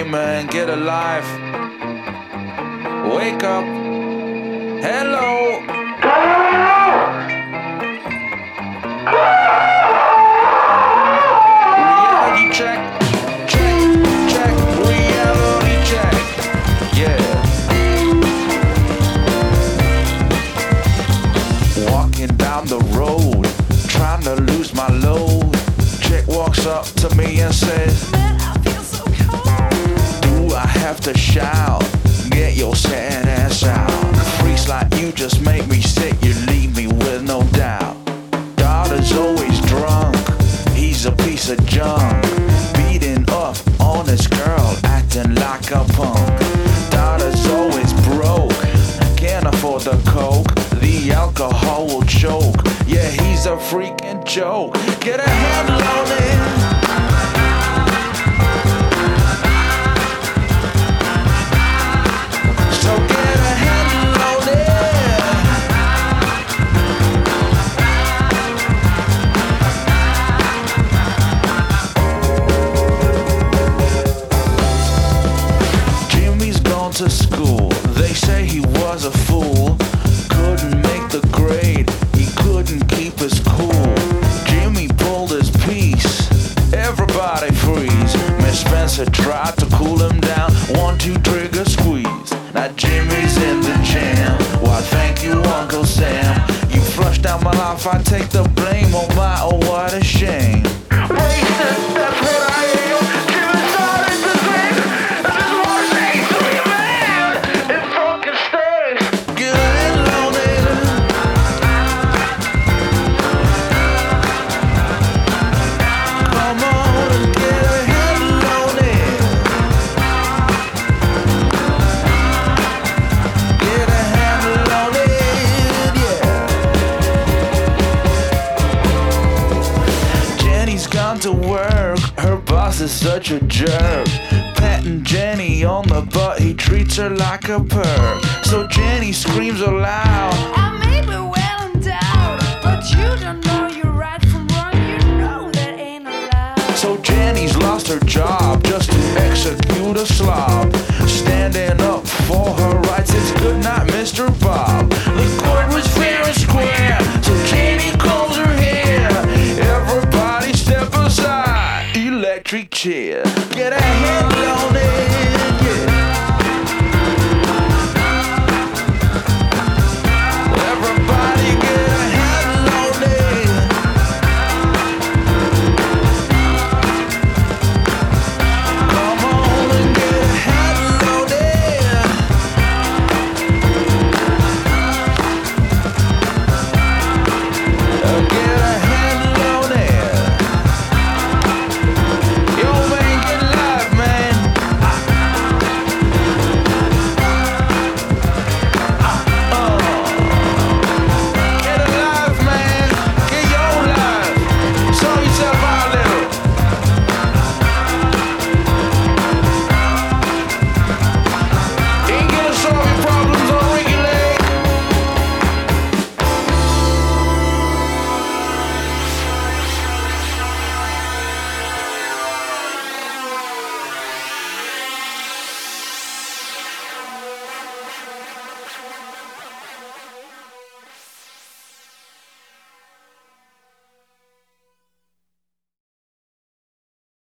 man, get a life. Wake up. Hello. Reality check. Check. Reality check. Yeah. Walking down the road, trying to lose my load. Chick walks up to me and says, Man, I feel so cold. do I have to shout? Get your sad ass out. Freaks like you just make me sick. You leave me with no doubt. Daughter's always drunk. He's a piece of junk. Beating up on his girl, acting like a punk. Daughter's always broke. Can't afford the coke. The alcohol will choke. Yeah, he's a freaking joke. Get a handle on it. So get a handle on it. Jimmy's gone to school. They say he was a fool. Couldn't make the grade. He couldn't keep his cool. Jimmy pulled his piece. Everybody freeze. Miss Spencer tried to cool him down. 1, 2, trigger squeeze. Now Jimmy's in the jam. Why thank you, Uncle Sam. You flushed out my life, I take the blame. Oh my, oh what a shame. Racist, that's what I am. Jimmy started to think. I just wanna say to you, man. It's fucking status. Get a handle on it. Come on and get a handle on it. Get a handle on it, yeah. Jenny's gone to work. Her boss is such a jerk. Patting Jenny on the butt, he treats her like a perk. So Jenny screams aloud. I made me